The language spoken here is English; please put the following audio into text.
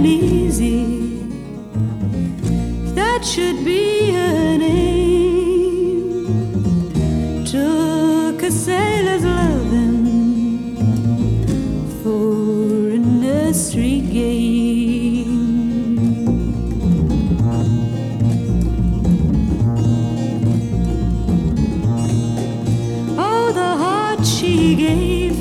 and easy. That should be her name. Took a sailor's loving for a nursery game. Oh, the heart she gave